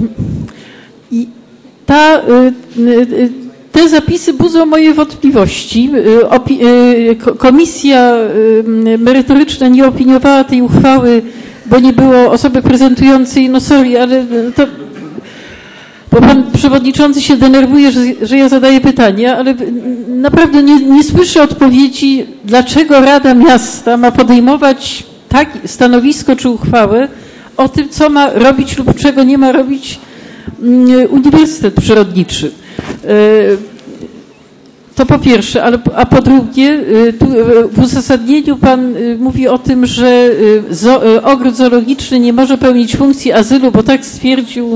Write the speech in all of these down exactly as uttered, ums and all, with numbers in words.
I ta, te zapisy budzą moje wątpliwości. Komisja merytoryczna nie opiniowała tej uchwały, bo nie było osoby prezentującej. No sorry, ale to... Bo pan przewodniczący się denerwuje, że, że ja zadaję pytania, ale naprawdę nie, nie słyszę odpowiedzi, dlaczego Rada Miasta ma podejmować tak stanowisko czy uchwałę o tym, co ma robić lub czego nie ma robić Uniwersytet Przyrodniczy. To po pierwsze, ale, a po drugie, tu w uzasadnieniu pan mówi o tym, że zo, ogród zoologiczny nie może pełnić funkcji azylu, bo tak stwierdził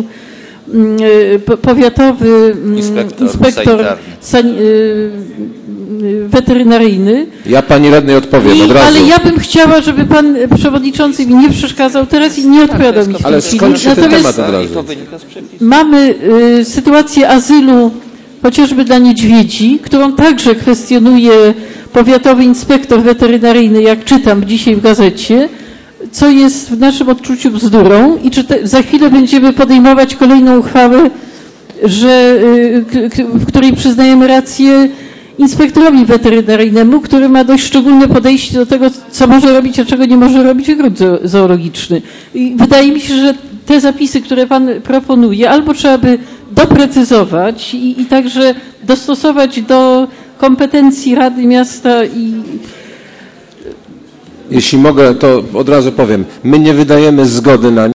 powiatowy inspektor, inspektor san, weterynaryjny. Ja pani radnej odpowiem I, od razu. Ale ja bym chciała, żeby pan przewodniczący mi nie przeszkadzał teraz i nie odpowiadał mi w tej Ale chwili. skończcie ten Natomiast temat od razu. mamy y, sytuację azylu chociażby dla niedźwiedzi, którą także kwestionuje powiatowy inspektor weterynaryjny, jak czytam dzisiaj w gazecie, co jest w naszym odczuciu bzdurą i czy te, za chwilę będziemy podejmować kolejną uchwałę, że, w której przyznajemy rację inspektorowi weterynaryjnemu, który ma dość szczególne podejście do tego, co może robić, a czego nie może robić ogród zoologiczny. I wydaje mi się, że te zapisy, które pan proponuje, albo trzeba by doprecyzować i, i także dostosować do kompetencji Rady Miasta i... Jeśli mogę, to od razu powiem. My nie wydajemy zgody na